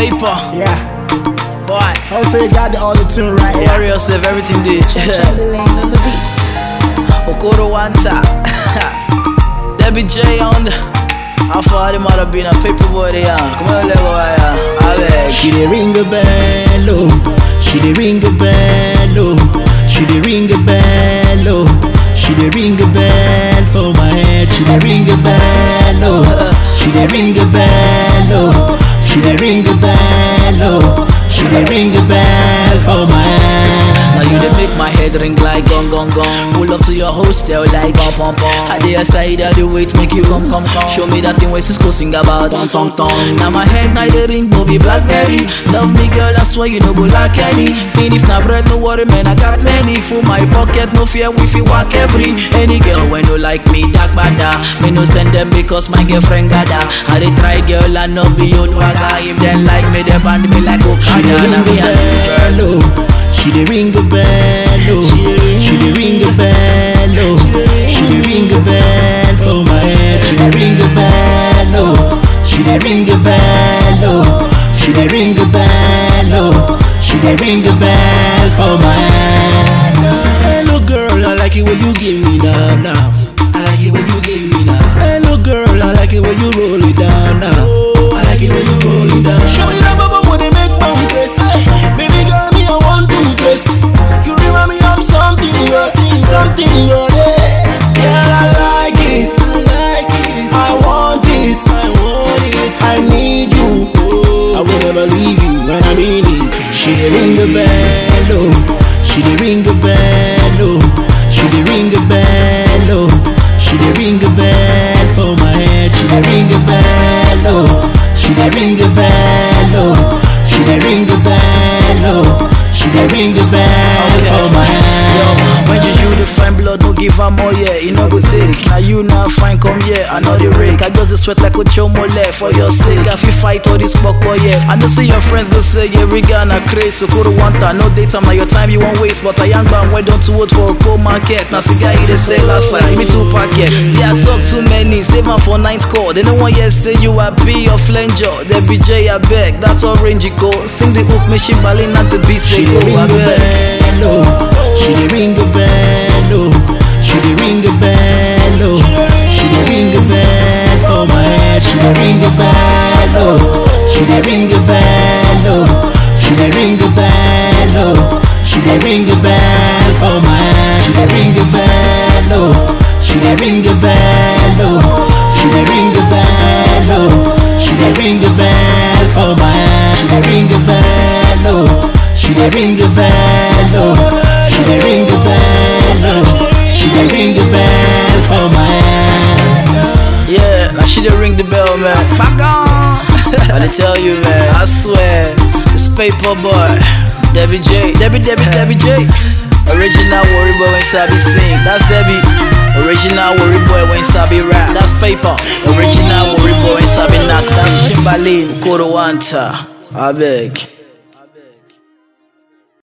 paper. Yeah. Boy, Also you got the auto-tune right. don't worry yourself, everything did. Chamberlain on the beat. Okoro Wanta. Debbie J on the. How far the mother been a paper boy they are. Come on, let go, I beg. She dey ring a bell, oh. She dey ring a bell, oh. She dey ring a bell, oh. She dey ring a bell for my head. She dey ring a bell, oh. She dey ring a bell, oh. She dey ring a bell, oh. She dey ring a bell for my head. Now you dey make my head ring like gong gong gong. Pull up to your hostel like pom pom pom. I dey aside I dey wait make you come. Show me that thing where Cisco sing about tong tong tong. Now my head now dey ring Bobby Blackberry. Love me girl, I swear you no go like any. And if na bread no worry man, I got many. Full my pocket no fear we fit walk every. Any girl when no like me dark bada. Me no send them because my girlfriend got her. I dey try girl and no be old waga. If them like me they band me like Okada. She dey ring a bell, oh. She dey ring a bell, oh. She dey ring a bell for my head. She dey ring a bell, oh. She dey ring a bell, oh. She dey ring a bell, oh. She dey ring a bell for my head. Hello girl, I like it when you give me down now. I like it when you give me down. Hello girl, I like it when you roll it down now. I like it when you roll it down. Show me that bubble when they make my dress. Baby girl, me I want to dress. You remind me of something, something, yeah. Girl, I like it, I want it, I need you. I will never leave you when I mean it. She dey ring a bell, oh. She dey ring a bell, oh. She dey ring a bell, oh. She dey ring a bell for my head. She dey ring a bell, oh. She dey ring a bell, oh. She dey ring a bell, oh. She dey ring a bell for my head. Yo, when you the fine blood, no give her more, yeah. You know go take. Now you now fine, come here. I know the rake. I just sweat like a chomole for your sake. I feel fight all this fuck boy, yeah. I know see your friends go say, yeah, Riga na craze. So go to want no daytime, now your time you won't waste. But a young man went down to vote for a cold market. Now cigar he dey sell outside, me two packet. Yeah, I talk too many, save them for ninth call. They no one yet say you happy or flanger. They be J, I beg, that's orange go. Sing the hook, machine balling at the beats. She dey ring a bell, oh. She dey ring a bell, oh. She dey ring a bell, oh. She dey ring a bell for my head. She dey ring a bell, oh. She dey ring a bell, oh. She dey ring a bell, oh. She dey ring a bell for my head. She dey ring a bell, oh. She dey ring a bell, oh. She dey ring a bell, oh. She dey ring a bell for my head. She dey ring a bell, oh. She dey ring a bell, oh. She dey ring a bell, oh. She dey ring a bell for my head. Yeah, now she dey ring the bell, man. Back on. I tell you, man, I swear, this paper boy, Debbie J, Debbie J. Original worry boy when Sabi sing, that's Debbie. Original worry boy when Sabi rap, that's paper. Original worry boy when Sabi knock, that's Chamberlain, Okoro Wanta. I beg.